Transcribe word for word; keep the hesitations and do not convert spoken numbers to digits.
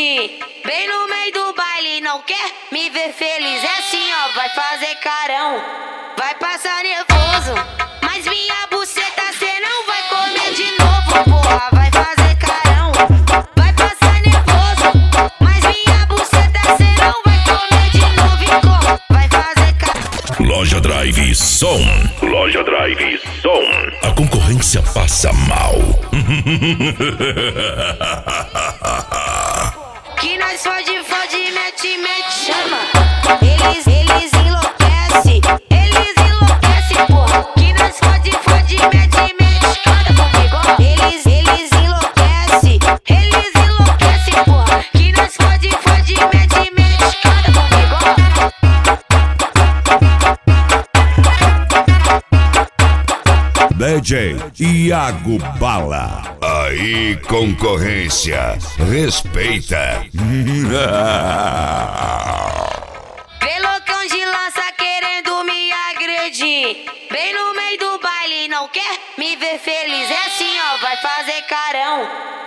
agredir. Bem no meio do baile, não quer me ver feliz. É assim, ó, vai fazer carão, vai passar nervoso, mas minha buceta cê não vai comer de novo, porra. Vai fazer carão, vai passar nervoso, mas minha buceta cê não vai comer de novo. E como? Vai fazer carão. Loja Drive Som. Loja Drive Som. A concorrência passa mal. Que nós fode, fode, mete, mete, chama. Eles, eles enlouquecem, eles enlouquecem, porra. Que nós fode, fode, mete, mete, canta comigo. Eles, eles enlouquecem, eles enlouquecem, porra. Que nós fode, fode, mete, mete, canta comigo. D J Iago Bala. Aí, concorrência, respeita. Vê loucão de lança querendo me agredir. Bem no meio do baile, não quer me ver feliz. É assim, ó, vai fazer carão,